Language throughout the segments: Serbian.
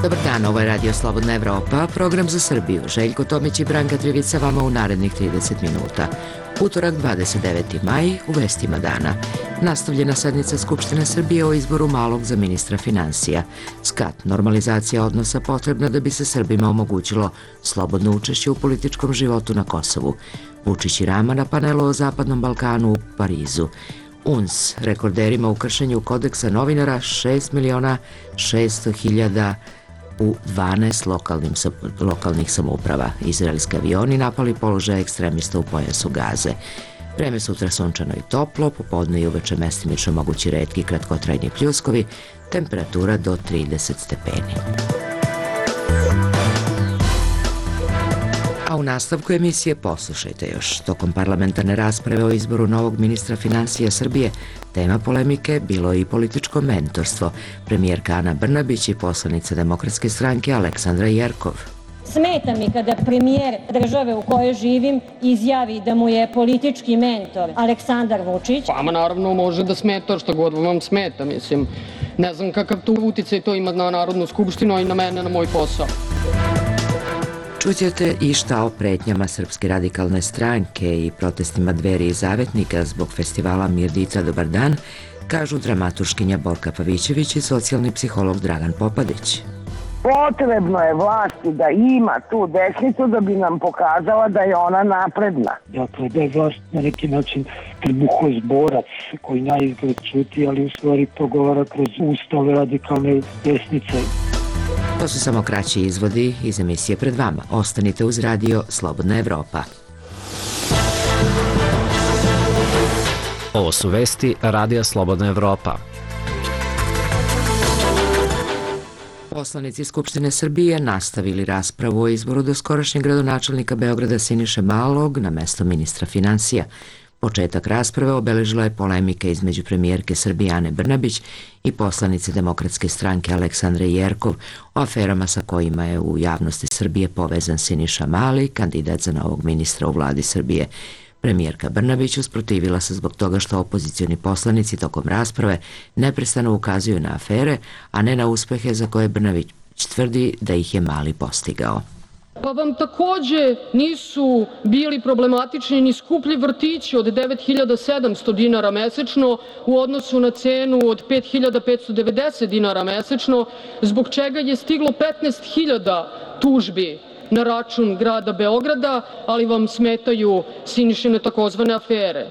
Dobar dan, ovo je Radio Slobodna Evropa, program za Srbiju. Željko Tomić i Branka Trivica vama u narednih 30 minuta. Utorak 29. maj, u vestima dana. Nastavljena sednica Skupštine Srbije o izboru Malog za ministra finansija. SKAT, normalizacija odnosa potrebna da bi se Srbima omogućilo slobodno učešće u političkom životu na Kosovu. Vučić i Rama na panelu o Zapadnom Balkanu u Parizu. UNS, rekorderima u kršenju kodeksa novinara 6.600.000 u 12 lokalnih samouprava. Izraelski avioni napali položaje ekstremista u pojasu Gaze. Vreme sutra sunčano i toplo, popodne i uveče mestimično mogući retki kratkotrajni pljuskovi, temperatura do 30 stepeni. A u nastavku emisije poslušajte još. Tokom parlamentarne rasprave o izboru novog ministra finansija Srbije, tema polemike bilo je i političko mentorstvo. Premijerka Ana Brnabić i poslanica Demokratske stranke Aleksandra Jerkov. Smeta mi kada premijer države u kojoj živim izjavi da mu je politički mentor Aleksandar Vučić. Vama naravno može da smeta što god vam smeta, mislim. Ne znam kakav tu uticaj to ima na Narodnu skupštinu i na mene, na moj posao. Čućete i šta o pretnjama Srpske radikalne stranke i protestima Dveri i Zavetnika zbog festivala Mirdica Dobar dan, kažu dramaturškinja Borka Pavićević i socijalni psiholog Dragan Popadić. Potrebno je vlasti da ima tu desnicu da bi nam pokazala da je ona napredna. Dakle, da je vlast na neki način trbuhoj zborac koji naizgled ćuti, ali u stvari progovara kroz ustave radikalne desnice. To su samo kraći izvodi iz emisije pred vama. Ostanite uz Radio Slobodna Evropa. Ovo su vesti Radija Slobodna Evropa. Poslanici Skupštine Srbije nastavili raspravu o izboru doskorašnjeg gradonačelnika Beograda Siniše Malog na mesto ministra finansija. Početak rasprave obeležila je polemika između premijerke Srbije Ane Brnabić i poslanice Demokratske stranke Aleksandre Jerkov o aferama sa kojima je u javnosti Srbije povezan Siniša Mali, kandidat za novog ministra u vladi Srbije. Premijerka Brnabić usprotivila se zbog toga što opozicioni poslanici tokom rasprave neprestano ukazuju na afere, a ne na uspehe za koje Brnabić tvrdi da ih je Mali postigao. Pa vam takođe nisu bili problematični ni skuplji vrtići od 9.700 dinara mesečno u odnosu na cenu od 5.590 dinara mesečno, zbog čega je stiglo 15.000 tužbi na račun grada Beograda, ali vam smetaju Sinišine takozvane afere.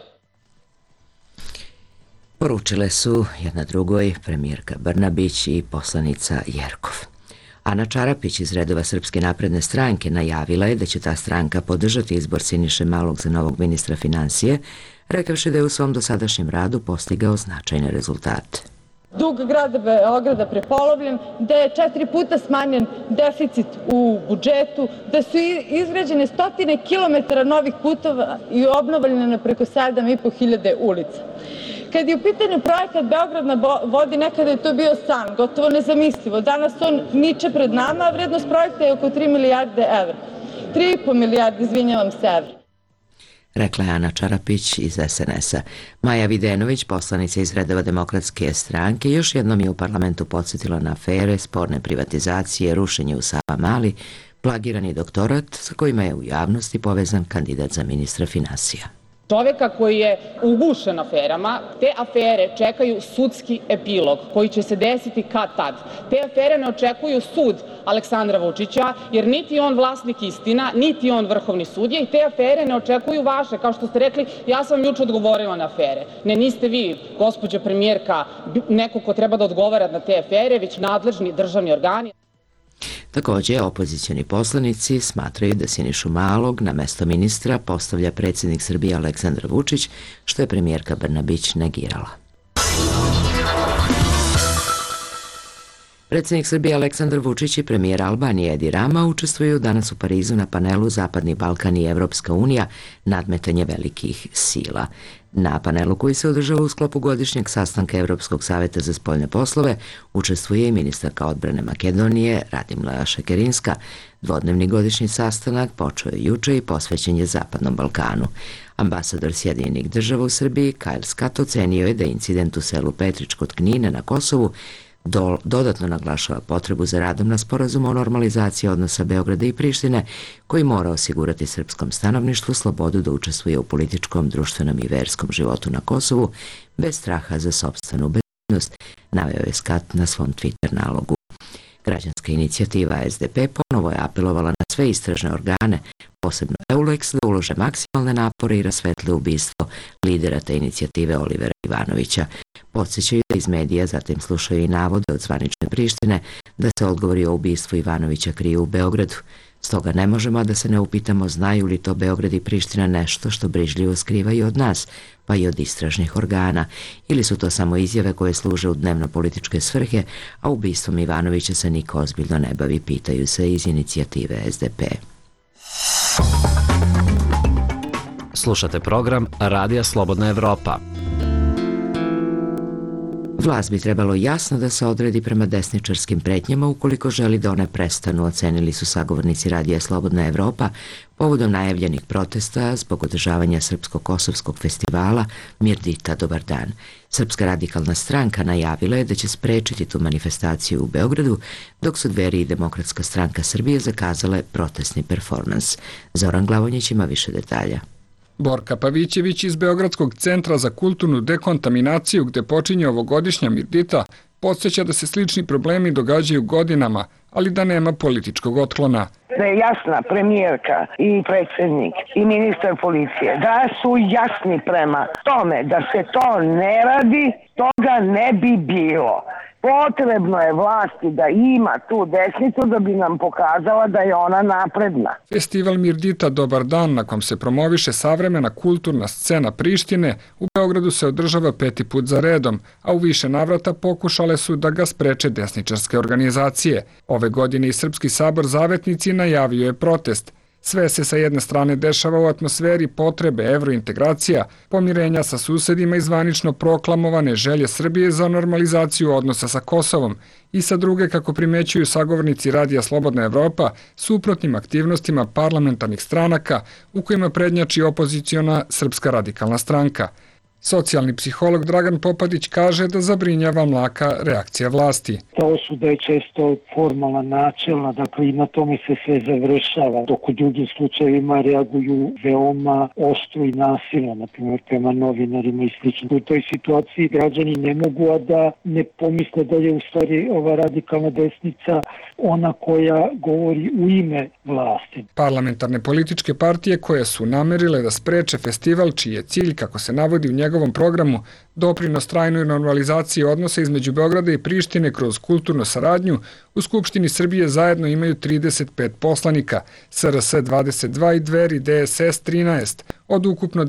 Poručile su jedna drugoj premijerka Brnabić i poslanica Jerkov. Ana Čarapić iz redova Srpske napredne stranke najavila je da će ta stranka podržati izbor Siniše Malog za novog ministra finansije, rekavši da je u svom dosadašnjem radu postigao značajne rezultate. Dug grada Beograda prepolovljen, da je 4 puta smanjen deficit u budžetu, da su izgrađene stotine kilometara novih putova i obnovljene preko 7.500 ulica. Kad je u pitanju projekat Beograd na vodi, nekada je to bio san, gotovo nezamislivo. Danas on niče pred nama, a vrednost projekta je oko 3 milijarde evra. 3,5 milijarde, izvinjavam se, evra. Rekla je Ana Čarapić iz SNS-a. Maja Videnović, poslanica iz redova Demokratske stranke, još jednom je u parlamentu podsjetila na afere, sporne privatizacije, rušenje u Savamali, plagirani doktorat sa kojima je u javnosti povezan kandidat za ministra finansija. Čoveka koji je ugušen aferama, te afere čekaju sudski epilog koji će se desiti kad tad. Te afere ne očekuju sud Aleksandra Vučića, jer niti on vlasnik istina, niti on vrhovni sudija, i te afere ne očekuju vaše. Kao što ste rekli, ja sam vam juče odgovorila na afere. Ne, niste vi, gospođo premijerka, neko ko treba da odgovara na te afere, već nadležni državni organi. Takođe, opozicioni poslanici smatraju da Sinišu Malog na mesto ministra postavlja predsjednik Srbije Aleksandar Vučić, što je premijerka Brnabić negirala. Predsjednik Srbije Aleksandar Vučić i premijer Albanije Edi Rama učestvuju danas u Parizu na panelu Zapadni Balkan i Evropska unija, nadmetanje velikih sila. Na panelu koji se održava u sklopu godišnjeg sastanka Evropskog saveta za spoljne poslove učestvuje i ministarka odbrane Makedonije Radimila Šekerinska. Dvodnevni godišnji sastanak počeo je juče i posvećen je Zapadnom Balkanu. Ambasador Sjedinjenih država u Srbiji Kyle Scott ocenio je da incident u selu Petrić kod Knina na Kosovu dodatno naglašava potrebu za radom na sporazumu o normalizaciji odnosa Beograda i Prištine, koji mora osigurati srpskom stanovništvu slobodu da učestvuje u političkom, društvenom i verskom životu na Kosovu bez straha za sopstvenu bezbednost, naveo je Skat na svom Twitter nalogu. Građanska inicijativa SDP ponovo je apelovala na sve istražne organe, posebno EULEX, da ulože maksimalne napore i rasvetle ubistvo lidera te inicijative Olivera Ivanovića. Podsjećaju da iz medija zatim slušaju i navode od zvanične Prištine da se odgovori o ubistvu Ivanovića kriju u Beogradu. Stoga ne možemo a da se ne upitamo znaju li to Beograd i Priština nešto što brižljivo skrivaju od nas, pa i od istražnih organa, ili su to samo izjave koje služe u dnevno-političke svrhe, a ubistvom Ivanovića se niko ozbiljno ne bavi, pitaju se iz inicijative SDP. Slušate program Radija Slobodna Evropa. Vlast bi trebalo jasno da se odredi prema desničarskim pretnjama ukoliko želi da one prestanu, ocenili su sagovornici Radija Slobodna Evropa povodom najavljenih protesta zbog održavanja Srpsko-Kosovskog festivala Mirdita Dobar dan. Srpska radikalna stranka najavila je da će sprečiti tu manifestaciju u Beogradu, dok su Dveri i Demokratska stranka Srbije zakazale protestni performans. Zoran Glavonjić ima više detalja. Borka Pavićević iz Beogradskog centra za kulturnu dekontaminaciju, gde počinje ovogodišnja Mirdita, podsjeća da se slični problemi događaju godinama, ali da nema političkog otklona. Da je jasna premijerka i predsjednik i ministar policije, da su jasni prema tome da se to ne radi, toga ne bi bilo. Potrebno je vlasti da ima tu desnicu da bi nam pokazala da je ona napredna. Festival Mirdita Dobar dan, na kom se promoviše savremena kulturna scena Prištine, u Beogradu se održava 5. put za redom, a u više navrata pokušale su da ga spreče desničarske organizacije. Ove godine i Srpski sabor Zavetnici najavio je protest. Sve se sa jedne strane dešava u atmosferi potrebe evrointegracija, pomirenja sa susedima i zvanično proklamovane želje Srbije za normalizaciju odnosa sa Kosovom i sa druge, kako primećuju sagovornici Radija Slobodna Evropa, suprotnim aktivnostima parlamentarnih stranaka u kojima prednjači opoziciona Srpska radikalna stranka. Socijalni psiholog Dragan Popadić kaže da zabrinjava mlaka reakcija vlasti. Ta osuda je često formalna, načelna, dakle i na tome se sve završava, dok u drugim slučajevima reaguju veoma oštro i nasilno, na primjer prema novinarima i sl. U toj situaciji građani ne mogu a da ne pomisle da je u stvari ova radikalna desnica ona koja govori u ime vlasti. Parlamentarne političke partije koje su namerile da spreče festival, čiji je cilj, kako se navodi u njegovom programu, doprinos trajnoj normalizaciji odnosa između Beograda i Prištine kroz kulturnu saradnju, u Skupštini Srbije zajedno imaju 35 poslanika, SRS 22 i Dveri DSS 13, od ukupno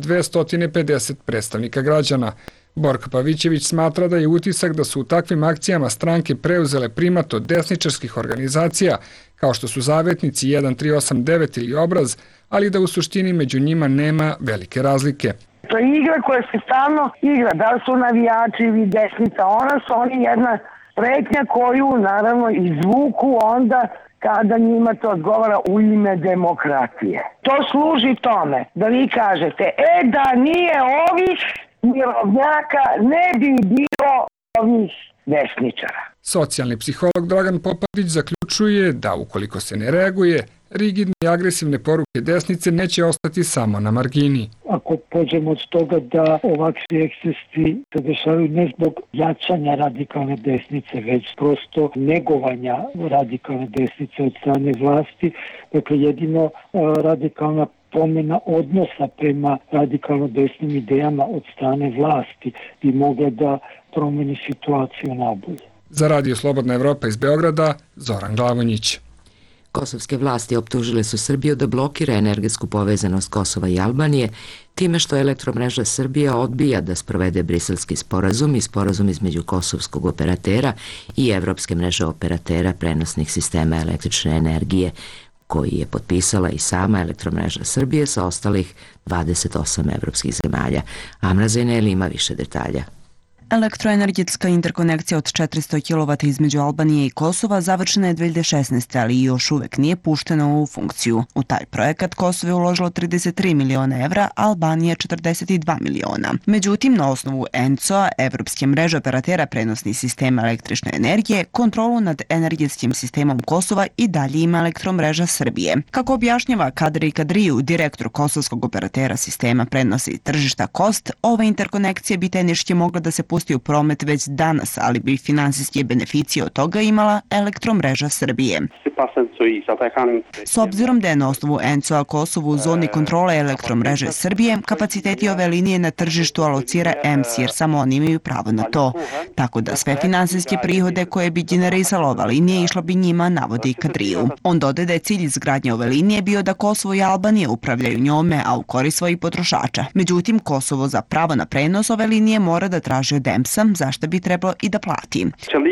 250 predstavnika građana. Borka Pavićević smatra da je utisak da su u takvim akcijama stranke preuzele primat od desničarskih organizacija, kao što su Zavetnici 1389 ili Obraz, ali da u suštini među njima nema velike razlike. To je igra koja se stalno igra, da li su navijači ili desnica, oni jedna pretnja koju naravno izvuku onda kada njima to odgovara u ime demokratije. To služi tome da vi kažete, da nije ovih mirovnjaka ne bi bilo ovih desničara. Socijalni psiholog Dragan Popadić zaključuje da ukoliko se ne reaguje, rigidne i agresivne poruke desnice neće ostati samo na margini. Ako pođemo od toga da ovakvi ekscesi se dešavaju ne zbog jačanja radikalne desnice, već prosto negovanja radikalne desnice od strane vlasti, dakle jedino radikalna promjena odnosa prema radikalno desnim idejama od strane vlasti bi mogla da promeni situaciju nabolje. Za Radio Slobodna Evropa iz Beograda, Zoran Glavonjić. Kosovske vlasti optužile su Srbiju da blokira energetsku povezanost Kosova i Albanije time što Elektromreža Srbija odbija da sprovede briselski sporazum i sporazum između kosovskog operatera i Evropske mreže operatera prenosnih sistema električne energije, koji je potpisala i sama Elektromreža Srbije sa ostalih 28 evropskih zemalja. Amra Zeneli ima više detalja. Elektroenergetska interkonekcija od 400 kW između Albanije i Kosova završena je 2016. ali još uvek nije puštena u funkciju. U taj projekat Kosovo je uložilo 33 miliona evra, a Albanija 42 miliona. Međutim, na osnovu ENCO-a, Evropske mreže operatera prenosnih sistema električne energije, kontrolu nad energetskim sistemom Kosova i dalje ima Elektromreža Srbije. Kako objašnjava Kadri Kadriju, direktor kosovskog operatera sistema prenosa i tržišta KOST, ova interkonekcija bi tehnički mogla da se pusti u promet već danas, ali bi finansijske beneficije od toga imala Elektromreža Srbije. S obzirom da je na osnovu ENCO-a Kosovo u zoni kontrole Elektromreže Srbije, kapaciteti ove linije na tržištu alocira EMS jer samo oni imaju pravo na to. Tako da sve finansijske prihode koje bi generisala ova linija išla bi njima, navodi Kadriju. On dodaje da je cilj izgradnje ove linije bio da Kosovo i Albanija upravljaju njome, a u korist svojih potrošača. Međutim, Kosovo za pravo na prenos ove linije mora da traži od EMS-a, zašto bi trebalo i da plati.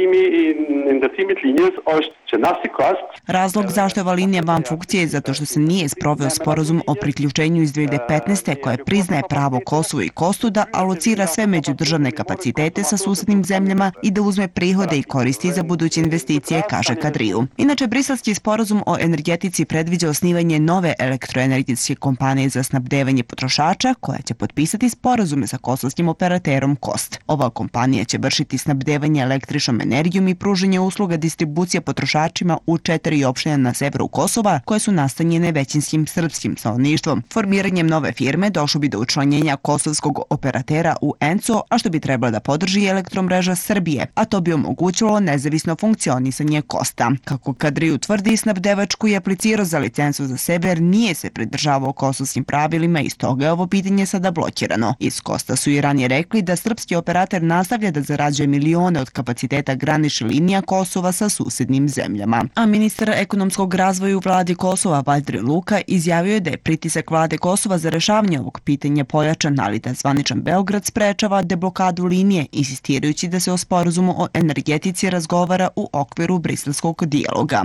Razlog zašto je ova linija van funkcije je zato što se nije sproveo sporazum o priključenju iz 2015. koje priznaje pravo Kosovo i Kostu da alocira sve međudržavne kapacitete sa susednim zemljama i da uzme prihode i koristi za buduće investicije, kaže Kadriju. Inače, briselski sporazum o energetici predviđa osnivanje nove elektroenergetske kompanije za snabdevanje potrošača koja će potpisati sporazume sa kosovskim operaterom KOST. Ova kompanija će vršiti snabdevanje električnom energijom i pružanje usluga distribucije potrošačima u 4 opštine na severu Kosova koje su nastanjene većinskim srpskim stanovništvom. Formiranjem nove firme došlo bi do učlanjenja kosovskog operatera u ENCO, a što bi trebalo da podrži Elektromreža Srbije, a to bi omogućilo nezavisno funkcionisanje KOST-a. Kako Kadriju tvrdi, snabdevač koji je aplicirao za licencu za sebe jer nije se pridržavao kosovskim pravilima i stoga je ovo pitanje sada blokirano. Iz KOST-a su i ranije rekli da srpski operator nastavlja da zarađuje milione od kapaciteta graničnih linija Kosova sa susednim zemljama. A ministar ekonomskog razvoja u vladi Kosova, Valdri Luka, izjavio je da je pritisak vlade Kosova za rešavanje ovog pitanja pojačan, ali da zvaničan Beograd sprečava deblokadu linije, insistirajući da se o sporazumu o energetici razgovara u okviru briselskog dijaloga.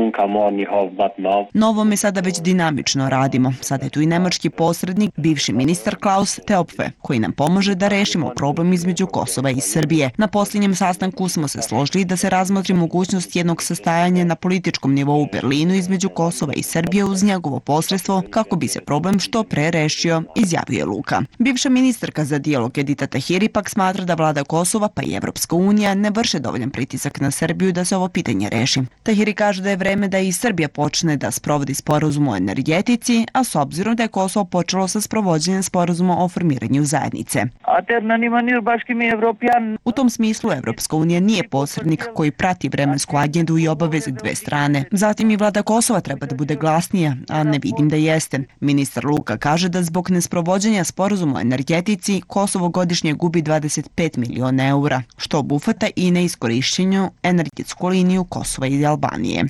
Na ovome sada već dinamično radimo. Sada je tu i nemački posrednik, bivši ministar Klaus Teopfe, koji nam pomaže da rešimo problem između Kosova i Srbije. Na posljednjem sastanku smo se složili da se razmotri mogućnost jednog sastajanja na političkom nivou u Berlinu između Kosova i Srbije uz njegovo posredstvo kako bi se problem što pre rešio, izjavio Luka. Bivša ministarka za dijalog Edita Tahiri pak smatra da vlada Kosova pa i Evropska unija ne vrše dovoljan pritisak na Srbiju da se ovo pitanje reši. Tahiri kaže da je vreme da i Srbija počne da sprovodi sporazum o energetici, a s obzirom da je Kosovo počelo sa sprovođenjem sporazuma o formiranju zajednice. U tom smislu Evropska unija nije posrednik koji prati vremensku agendu i obaveze dve strane. Zatim i vlada Kosova treba da bude glasnija, a ne vidim da jeste. Ministar Luka kaže da zbog nesprovođenja sporazuma o energetici Kosovo godišnje gubi 25 miliona eura, što obuhvata i neiskorišćenju energetsku liniju Kosova i Albanije.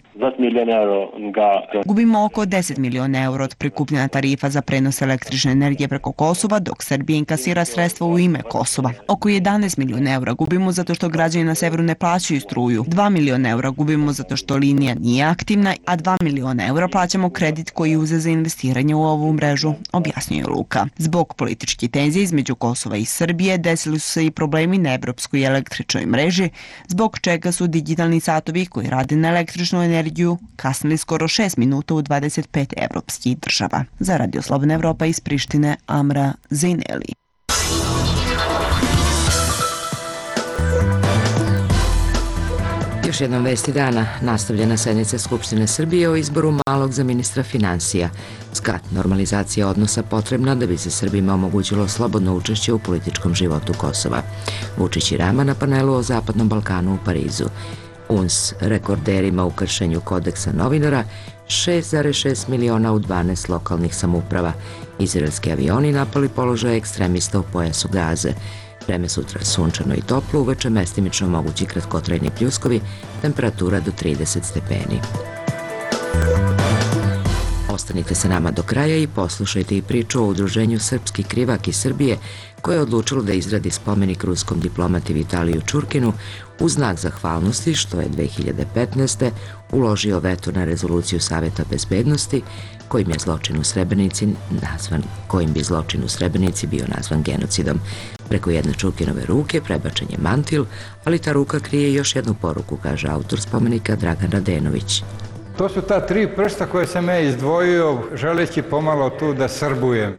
Gubimo oko 10 miliona eura od prikupljena tarifa za prenos električne energije preko Kosova, dok Srbija inkasira sredstva u ime Kosova. Oko 11 miliona eura gubimo zato što građani na severu ne plaćaju struju. 2 miliona eura gubimo zato što linija nije aktivna, a 2 miliona eura plaćamo kredit koji uze za investiranje u ovu mrežu, objasnio je Luka. Zbog političke tenzije između Kosova i Srbije desili su se i problemi na evropskoj električnoj mreži, zbog čega su digitalni satovi koji rade na električnu energiju kasnili skoro 6 minuta u 25 evropskih država. Za Radio Slobodna Evropa iz Prištine, Amra Zejneli. Još jednom vesti dana, nastavljena sednica Skupštine Srbije o izboru Malog za ministra finansija. Skat, normalizacija odnosa potrebna da bi se Srbima omogućilo slobodno učešće u političkom životu Kosova. Vučić i Rama na panelu o Zapadnom Balkanu u Parizu. UNS rekorderima u kršenju kodeksa novinara, 6,6 miliona u 12 lokalnih samouprava. Izraelski avioni napali položaje ekstremista u pojasu Gaze. Vreme sutra sunčano i toplo, uveče mestimično mogući kratkotrajni pljuskovi, temperatura do 30 stepeni. Ostanite sa nama do kraja i poslušajte i priču o udruženju Srpski krivak iz Srbije koje je odlučilo da izradi spomenik ruskom diplomati Vitaliju Čurkinu u znak zahvalnosti što je 2015. uložio veto na rezoluciju Saveta bezbednosti kojim bi zločin u Srebrenici bio nazvan genocidom. Preko jedne Čurkinove ruke prebačen je mantil, ali ta ruka krije još jednu poruku, kaže autor spomenika Dragan Radenović. To su ta 3 prsta koje sam ja izdvojio, želeći pomalo tu da srbujem.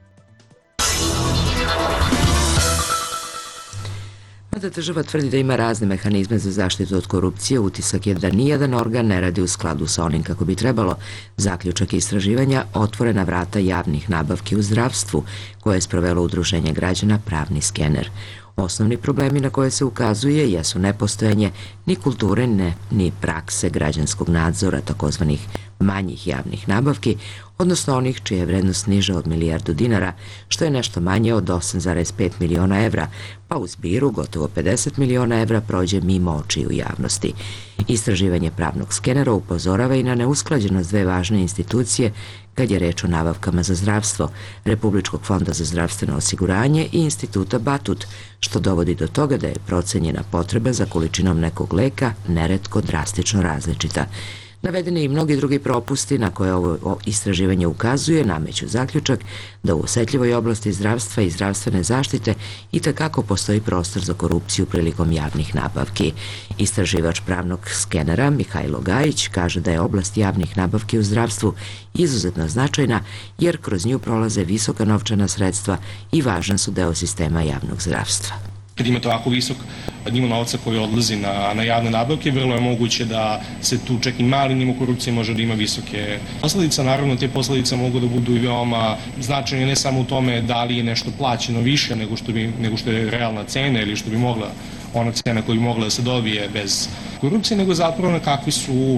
Mada država tvrdi da ima razne mehanizme za zaštitu od korupcije, utisak je da nijedan organ ne radi u skladu sa onim kako bi trebalo. Zaključak istraživanja otvorena vrata javnih nabavki u zdravstvu, koje je sprovelo udruženje građana Pravni skener. Osnovni problemi na koje se ukazuje jesu nepostojanje ni kulture, ni prakse građanskog nadzora, takozvanih manjih javnih nabavki, odnosno onih čija je vrednost niža od milijardu dinara, što je nešto manje od 8,5 miliona evra, pa u zbiru gotovo 50 miliona evra prođe mimo očiju javnosti. Istraživanje Pravnog skenera upozorava i na neusklađenost dve važne institucije kad je reč o nabavkama za zdravstvo, Republičkog fonda za zdravstveno osiguranje i Instituta Batut, što dovodi do toga da je procenjena potreba za količinom nekog leka neretko drastično različita. Navedeni i mnogi drugi propusti na koje ovo istraživanje ukazuje nameću zaključak da u osetljivoj oblasti zdravstva i zdravstvene zaštite itekako postoji prostor za korupciju prilikom javnih nabavki. Istraživač Pravnog skenera Mihajlo Gajić kaže da je oblast javnih nabavki u zdravstvu izuzetno značajna jer kroz nju prolaze visoka novčana sredstva i važan su deo sistema javnog zdravstva. Kad imate ovako visok nivo novca koji odlazi na javne nabavke, vrlo je moguće da se tu čak i mali nivo korupcije može da ima visoke posledice. Naravno, te posledice mogu da budu i veoma značajne ne samo u tome da li je nešto plaćeno više nego što je realna cena ili što bi mogla ona cena koja bi mogla da se dobije bez korupcije, nego zapravo na kakvi su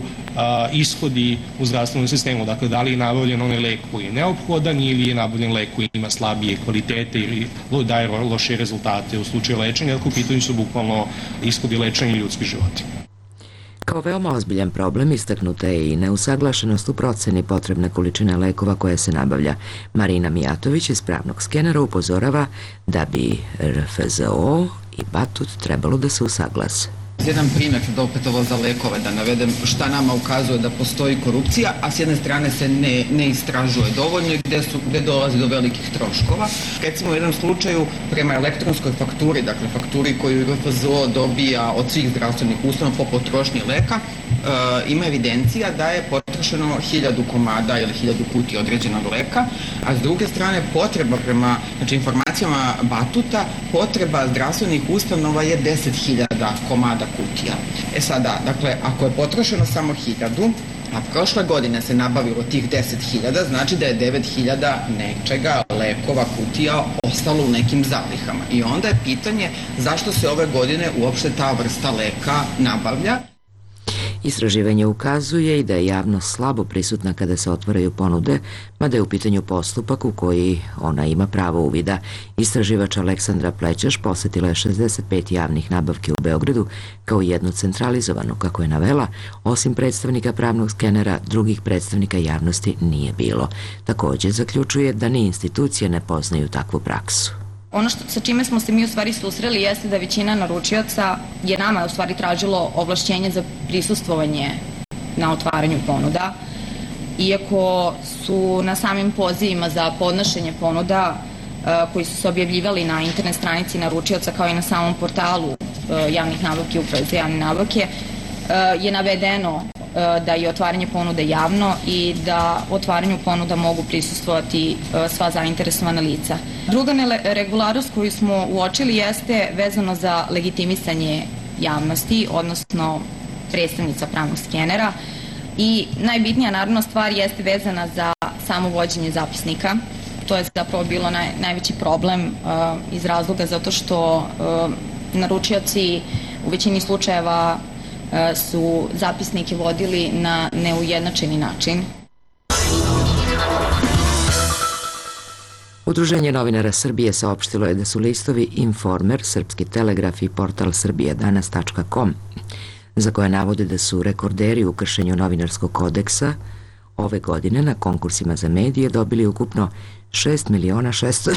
ishodi u zdravstvenom sistemu. Dakle, da li je nabavljen onaj lek koji je neophodan ili je nabavljen lek koji ima slabije kvalitete ili daje loše rezultate u slučaju lečenja, dakle u pitanju su bukvalno ishodi lečenja i ljudski životi. Kao veoma ozbiljan problem istaknuta je i neusaglašenost u proceni potrebne količine lekova koje se nabavlja. Marina Mijatović iz Pravnog skenera upozorava da bi RFZO i Batut trebalo da se usaglase. Jedan primjer da opet ovo za lekove, da navedem šta nama ukazuje da postoji korupcija, a s jedne strane se ne istražuje dovoljno i gde dolazi do velikih troškova. Recimo u jednom slučaju prema elektronskoj fakturi, dakle fakturi koju RFZO dobija od svih zdravstvenih ustanova po potrošnji leka, ima evidencija da je potrošeno 1000 komada ili 1000 kutija određenog leka, a s druge strane potreba prema informacijama Batuta, potreba zdravstvenih ustanova je 10.000 komada kutija. Sada, dakle, ako je potrošeno samo 1000, a prošle godine se nabavilo tih 10.000, znači da je 9.000 nečega, lekova, kutija, ostalo u nekim zalihama. I onda je pitanje zašto se ove godine uopšte ta vrsta leka nabavlja. Istraživanje ukazuje i da je javnost slabo prisutna kada se otvaraju ponude, mada je u pitanju postupak u koji ona ima pravo uvida. Istraživač Aleksandra Plećaš posetila je 65 javnih nabavki u Beogradu kao jednu centralizovanu, kako je navela, osim predstavnika Pravnog skenera, drugih predstavnika javnosti nije bilo. Također zaključuje da ni institucije ne poznaju takvu praksu. Ono sa čime smo se mi u stvari susreli jeste da većina naručioca je nama u stvari tražilo ovlašćenje za prisustvovanje na otvaranju ponuda. Iako su na samim pozivima za podnošenje ponuda koji su se objavljivali na internet stranici naručioca kao i na samom portalu javnih nabavki, Uprave za javne nabavke, je navedeno da je otvaranje ponuda javno i da otvaranju ponuda mogu prisustvovati sva zainteresovana lica. Druga neregularnost koju smo uočili jeste vezano za legitimisanje javnosti, odnosno predstavnica Pravnog skenera, i najbitnija naravno stvar jeste vezana za samo vođenje zapisnika. To je zapravo bilo najveći problem iz razloga zato što naručioci u većini slučajeva su zapisnike vodili na neujednačeni način. Udruženje novinara Srbije saopštilo je da su listovi Informer, Srpski telegraf i portal srbijadanas.com, za koje navode da su rekorderi u kršenju novinarskog kodeksa, ove godine na konkursima za medije dobili ukupno 6.600.000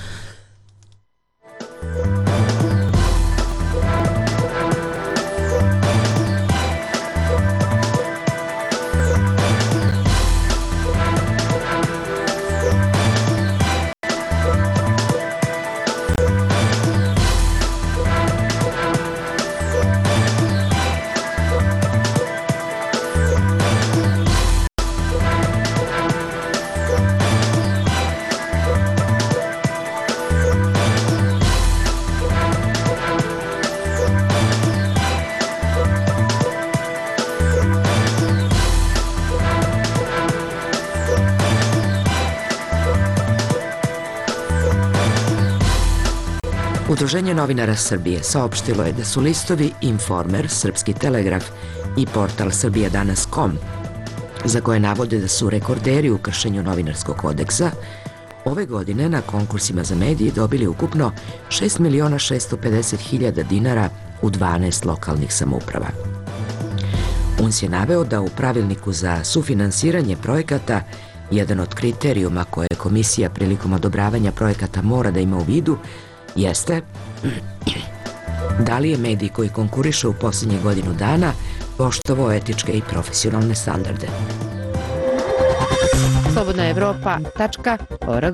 Udruženje novinara Srbije saopštilo je da su listovi Informer, Srpski telegraf i portal Srbijadanas.com, za koje navode da su rekorderi u kršenju novinarskog kodeksa, ove godine na konkursima za medije dobili ukupno 6.650.000 dinara u 12 lokalnih samouprava. UNS je naveo da u pravilniku za sufinansiranje projekata jedan od kriterijuma koje komisija prilikom odobravanja projekata mora da ima u vidu jeste da li je medij koji konkuriše u posljednje godinu dana poštovao etičke i profesionalne standarde. slobodnaevropa.org.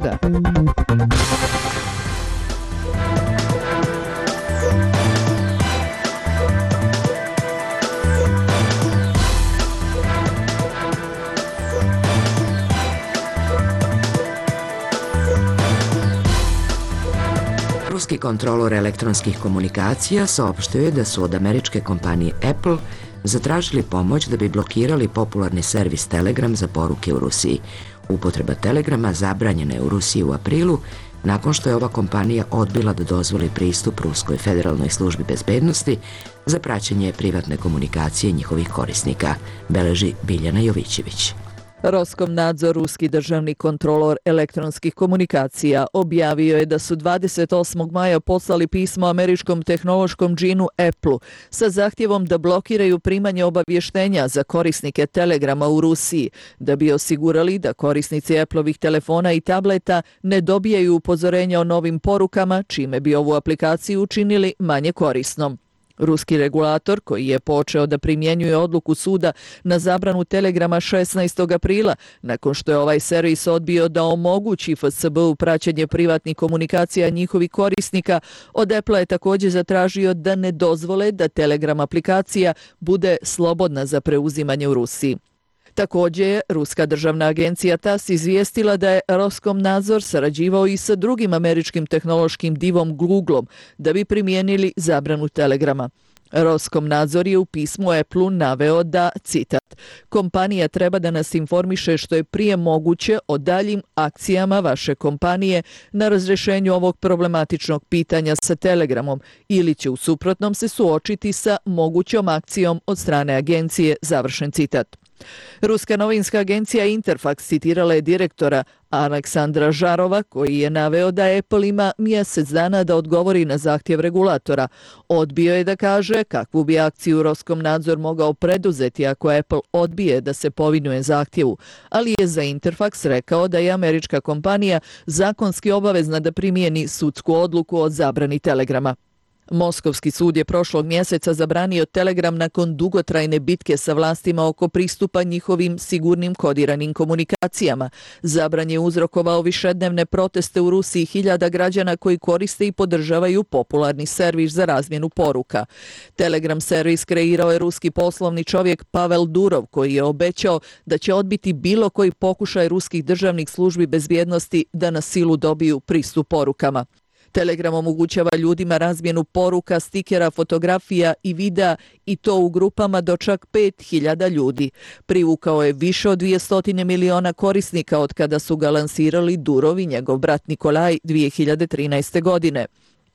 Ruski kontrolor elektronskih komunikacija saopštio je da su od američke kompanije Apple zatražili pomoć da bi blokirali popularni servis Telegram za poruke u Rusiji. Upotreba Telegrama zabranjena je u Rusiji u aprilu, nakon što je ova kompanija odbila da dozvoli pristup Ruskoj federalnoj službi bezbednosti za praćenje privatne komunikacije njihovih korisnika, beleži Biljana Jovićević. Roskomnadzor, ruski državni kontrolor elektronskih komunikacija, objavio je da su 28. maja poslali pismo američkom tehnološkom džinu Apple sa zahtjevom da blokiraju primanje obavještenja za korisnike Telegrama u Rusiji, da bi osigurali da korisnici Appleovih telefona i tableta ne dobijaju upozorenja o novim porukama, čime bi ovu aplikaciju učinili manje korisnom. Ruski regulator, koji je počeo da primjenjuje odluku suda na zabranu Telegrama 16. aprila, nakon što je ovaj servis odbio da omogući FSB-u praćenje privatnih komunikacija njihovih korisnika, od Apple je također zatražio da ne dozvole da Telegram aplikacija bude slobodna za preuzimanje u Rusiji. Također je Ruska državna agencija TASS izvijestila da je Roskomnadzor sarađivao i sa drugim američkim tehnološkim divom Googleom da bi primijenili zabranu Telegrama. Roskomnadzor je u pismu Apple-u naveo da, citat, kompanija treba da nas informiše što je prije moguće o daljim akcijama vaše kompanije na razrešenju ovog problematičnog pitanja sa Telegramom ili će u suprotnom se suočiti sa mogućom akcijom od strane agencije, završen citat. Ruska novinska agencija Interfax citirala je direktora Aleksandra Žarova, koji je naveo da Apple ima mjesec dana da odgovori na zahtjev regulatora. Odbio je da kaže kakvu bi akciju Roskomnadzor mogao preduzeti ako Apple odbije da se povinuje zahtjevu, ali je za Interfax rekao da je američka kompanija zakonski obavezna da primijeni sudsku odluku o zabrani Telegrama. Moskovski sud je prošlog mjeseca zabranio Telegram nakon dugotrajne bitke sa vlastima oko pristupa njihovim sigurnim kodiranim komunikacijama. Zabran je uzrokovao višednevne proteste u Rusiji hiljada građana koji koriste i podržavaju popularni servis za razmjenu poruka. Telegram servis kreirao je ruski poslovni čovjek Pavel Durov, koji je obećao da će odbiti bilo koji pokušaj ruskih državnih službi bezbjednosti da na silu dobiju pristup porukama. Telegram omogućava ljudima razmjenu poruka, stikera, fotografija i videa i to u grupama do čak 5.000 ljudi. Privukao je više od 200 miliona korisnika od kada su ga lansirali Durov i njegov brat Nikolaj 2013. godine.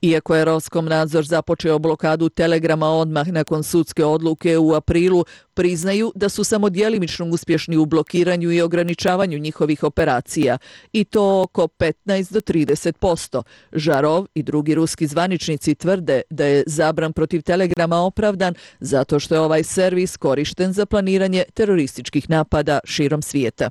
Iako je Roskomnadzor započeo blokadu Telegrama odmah nakon sudske odluke u aprilu, priznaju da su samo djelimično uspješni u blokiranju i ograničavanju njihovih operacija, i to oko 15 do 30%. Žarov i drugi ruski zvaničnici tvrde da je zabran protiv Telegrama opravdan zato što je ovaj servis korišten za planiranje terorističkih napada širom svijeta.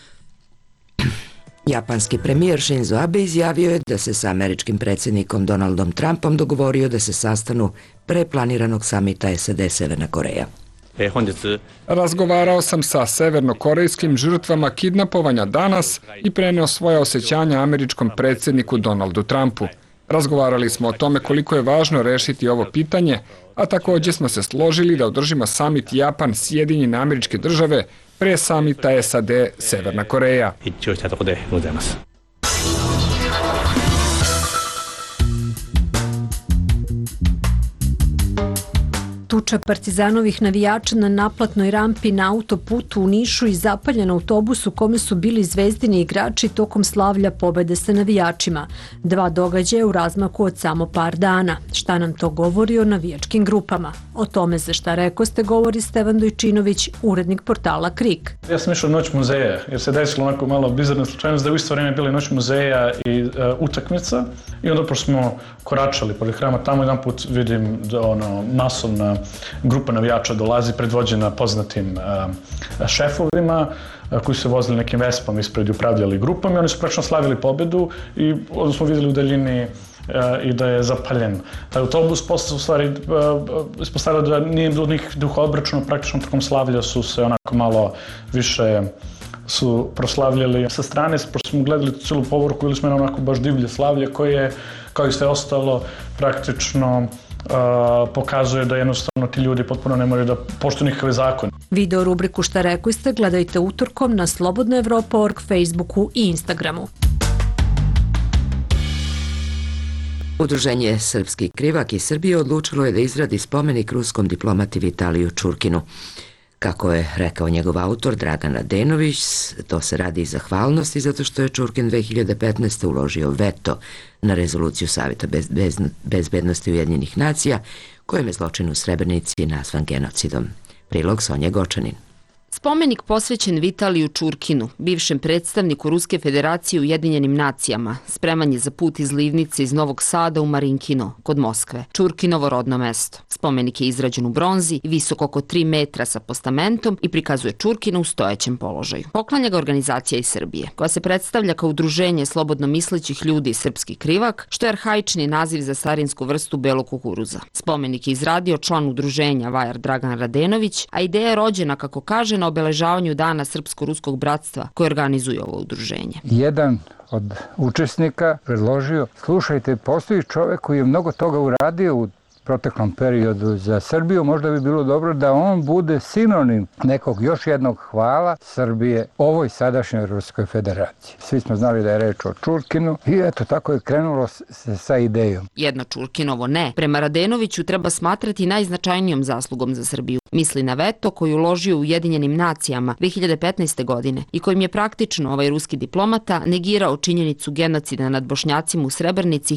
Japanski premijer Shinzo Abe izjavio je da se sa američkim predsjednikom Donaldom Trumpom dogovorio da se sastanu pre planiranog samita SAD-Severna Koreja. Razgovarao sam sa severnokorejskim žrtvama kidnapovanja danas i preneo svoja osjećanja američkom predsjedniku Donaldu Trumpu. Razgovarali smo o tome koliko je važno rešiti ovo pitanje, a također smo se složili da održimo samit Japan-Sjedinjene Američke Države pre samita SAD-Severna Koreja. Tuča partizanovih navijača na naplatnoj rampi na autoputu u Nišu i zapaljen autobus u kome su bili Zvezdini igrači tokom slavlja pobede sa navijačima. 2 događaja u razmaku od samo par dana. Šta nam to govori o navijačkim grupama? O tome za šta rekoste govori Stevan Dojčinović, urednik portala KRIK. Ja sam išao Noć muzeja jer se desilo onako malo bizarna slučajnost da u isto vrijeme bili Noć muzeja i utakmica i onda pošto smo koračali pored hrama tamo jedan put vidim da masovna grupa navijača dolazi predvođena poznatim šefovima koji su vozili nekim vespama ispred i upravljali grupom i oni su praktično slavili pobedu i onda smo vidjeli u daljini i da je zapaljen taj autobus. Posle se u stvari ispostavilo da nije bilo njih duha obračuna, praktično tokom slavlja su se onako malo više su proslavljali sa strane, pošto smo gledali cijelu povorku ili smo onako baš divlje slavlje koje, kao i sve ostalo, praktično pokazuje da jednostavno ti ljudi potpuno ne moraju da poštuju nikakve zakone. Video rubriku Šta rekli ste gledajte utorkom na slobodnaevropa.org, Facebooku i Instagramu. Udruženje Srpski Krivak iz Srbije odlučilo je da izradi spomenik ruskom diplomati Vitaliju Čurkinu. Kako je rekao njegov autor Dragan Radenović, to se radi iz zahvalnosti zato što je Čurkin 2015. uložio veto na rezoluciju Savjeta bezbednosti Ujedinjenih nacija, kojim je zločin u Srebrenici nazvan genocidom. Prilog Sonja Gočanin. Spomenik posvećen Vitaliju Čurkinu, bivšem predstavniku Ruske federacije u Ujedinjenim nacijama, spreman je za put iz Livnice iz Novog Sada u Marinkino, kod Moskve, Čurkinovo rodno mesto. Spomenik je izrađen u bronzi i visok oko 3 metra sa postamentom i prikazuje Čurkina u stojećem položaju. Poklanja ga organizacija iz Srbije, koja se predstavlja kao udruženje slobodno mislećih ljudi Srpski Krivak, što je arhaični naziv za starinsku vrstu belog kukuruza. Spomenik je izradio član udruženja Vajar Dragan Radenović, a ideja je rođena, kako kaže, na obeležavanju Dana Srpsko-ruskog bratstva koje organizuje ovo udruženje. Jedan od učesnika predložio, slušajte, postoji čovjek koji je mnogo toga uradio u proteklom periodu za Srbiju, možda bi bilo dobro da on bude sinonim nekog još jednog hvala Srbije ovoj sadašnjoj Ruskoj federaciji. Svi smo znali da je reč o Čurkinu i eto tako je krenulo sa idejom. Jedno Čurkinovo ne. Prema Radenoviću treba smatrati najznačajnijom zaslugom za Srbiju. Misli na veto koji uložio u Ujedinjenim nacijama 2015. godine i kojim je praktično ovaj ruski diplomata negirao činjenicu genocida nad Bošnjacima u Srebrenici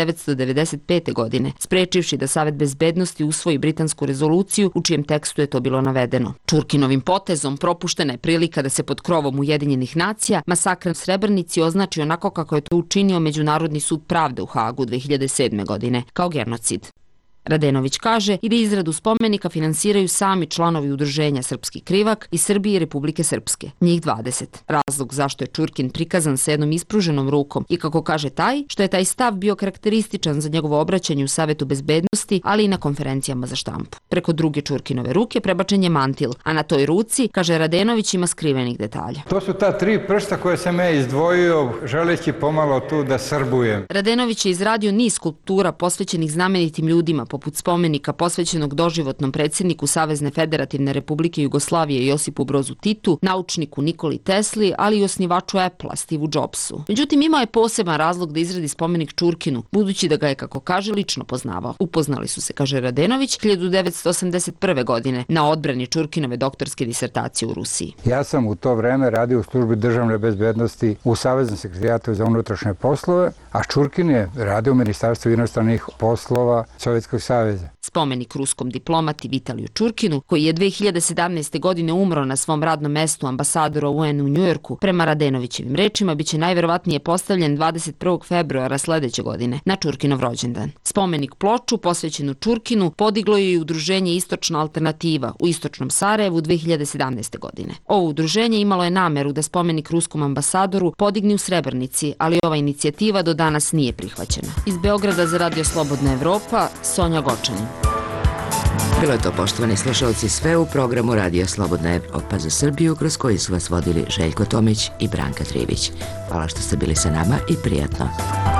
1995. godine, sprečivši da Savet bezbednosti usvoji britansku rezoluciju u čijem tekstu je to bilo navedeno. Čurkinovim potezom propuštena je prilika da se pod krovom Ujedinjenih nacija masakr u Srebrenici označi onako kako je to učinio Međunarodni sud pravde u Hagu 2007. godine, kao genocid. Radenović kaže i da izradu spomenika finansiraju sami članovi udruženja Srpski Krivak iz Srbije i Republike Srpske, njih 20. Razlog zašto je Čurkin prikazan sa jednom ispruženom rukom i, kako kaže, taj što je taj stav bio karakterističan za njegovo obraćanje u Savetu bezbednosti, ali i na konferencijama za štampu. Preko druge Čurkinove ruke prebačen je mantil, a na toj ruci, kaže Radenović, ima skrivenih detalja. To su ta 3 prsta koje sam ja izdvojio želeći pomalo tu da srbujem. Radenović je izradio niz skulptura posvećenih znamenitim ljudima, poput spomenika posvećenog doživotnom predsjedniku Savezne federativne republike Jugoslavije Josipu Brozu Titu, naučniku Nikoli Tesli, ali i osnivaču Apple-a Steve Jobsu. Međutim, imao je poseban razlog da izradi spomenik Čurkinu, budući da ga je, kako kaže, lično poznavao. Upoznali su se, kaže Radenović, 1981. godine na odbrani Čurkinove doktorske disertacije u Rusiji. Ja sam u to vreme radio u službi državne bezbednosti u Saveznom sekretarijatu za unutrašnje poslove, a Čurkin je radio u Ministarstvu inostranih poslova Sovjetskog saveza. Spomenik ruskom diplomati Vitaliju Čurkinu, koji je 2017. godine umro na svom radnom mestu ambasadora UN u Njujorku, prema Radenovićevim rečima, biće najverovatnije postavljen 21. februara sledeće godine, na Čurkinov rođendan. Spomenik ploču posvećenu Čurkinu podiglo je i udruženje Istočna alternativa u Istočnom Sarajevu 2017. godine. Ovo udruženje imalo je nameru da spomenik ruskom ambasadoru podigne u Srebrnici, ali ova inicijativa do danas nije prihvaćena. Iz Beograda za Radio Slobodna Evropa, Sonja Gočanin. Bilo je to, poštovani slušalci, sve u programu Radio Slobodna Evropa za Srbiju, kroz koji su vas vodili Željko Tomić i Branka Trivić. Hvala što ste bili sa nama i prijatno.